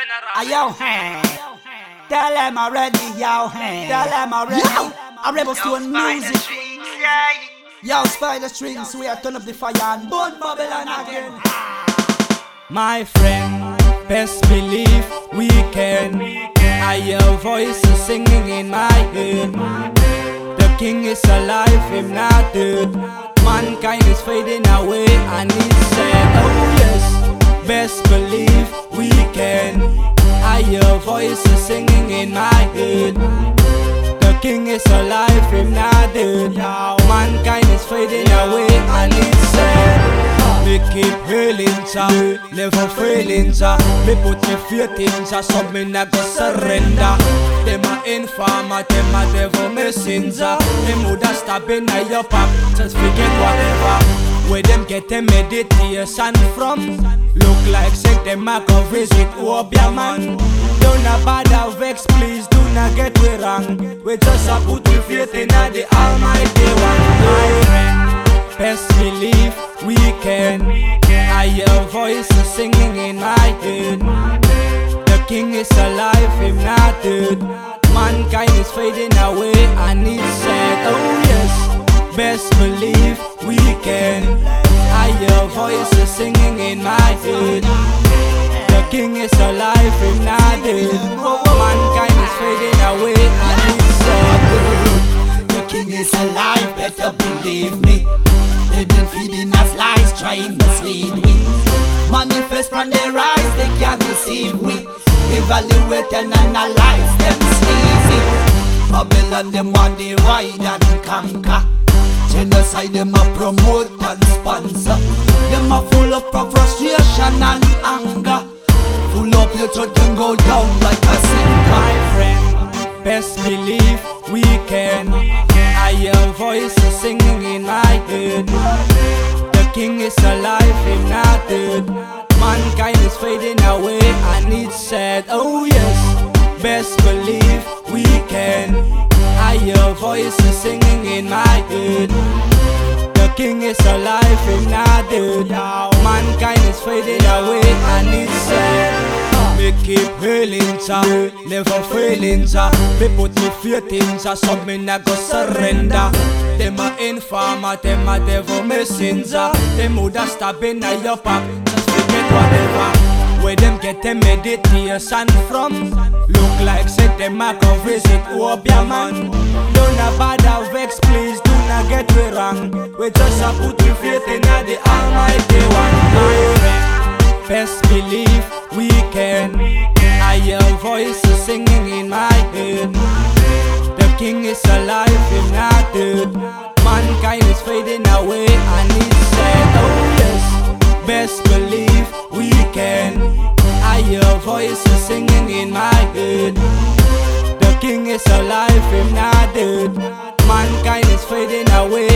Yo, tell them already, yo. Tell them already. A Rebel Stone music. Yo, Spider Strings, we are turn up the fire and burn Babylon again. My friend, best believe we can. I hear voices singing in my head. The king is alive, him not dead. Mankind is fading away and he's said, oh yes, best believe we can. I hear voices singing in my head. The king is alive, him not dead. Mankind is fading away and he's said, me keep hailing Jah, never failing Jah. Me put me faith in Jah, so me not go surrender. Them a informer, them a devil messenger. Them woulda stab in your pop, just forget whatever. Where them get them meditation from? Look like say them a go visit Obia man. Don't a bother vex, please do not get we wrong. We just a put we faith in the Almighty One. My friend, best believe we can. I hear voices singing in my head. The king is alive, him not dead. Mankind is fading away and he's said, oh yes, best believe we can. I hear voices singing in my head. The king is alive, him not dead. Mankind is fading away and he's said, the king is alive, better believe me. They've been feeding us lies, trying to mislead we. Manifest from their eyes, they can't deceive we. Evaluate and analyze them sleazy. Babylon them want the ride and conquer. Genocide them a promote and sponsor. Them a full of frustration and anger. Full of hatred can go down like a sinker. My friend, best believe we can. I hear voices singing in my head. The king is alive, him not dead. Mankind is fading away and it's said, oh yes, best believe we can. I hear voices singing in my head. The king is alive, him not dead. Mankind is fading away and it's said, me keep hailing Jah, never failing Jah. Me put me faith in Jah, so me not go surrender. Them a informer, them a devil messenger. Them woulda stab in your pop, just forget whatever. Where them get them meditation from? Look like say them a go visit Obia man. Don't a bother vex, please do not get we wrong. We just a put we faith in the Almighty One. My friend, best believe we can. I hear voices singing in my head. The king is alive, him not dead. Mankind is fading away and he's said, oh yes, best believe we can. I hear voices singing in my head. The king is alive, him not dead. Mankind is fading away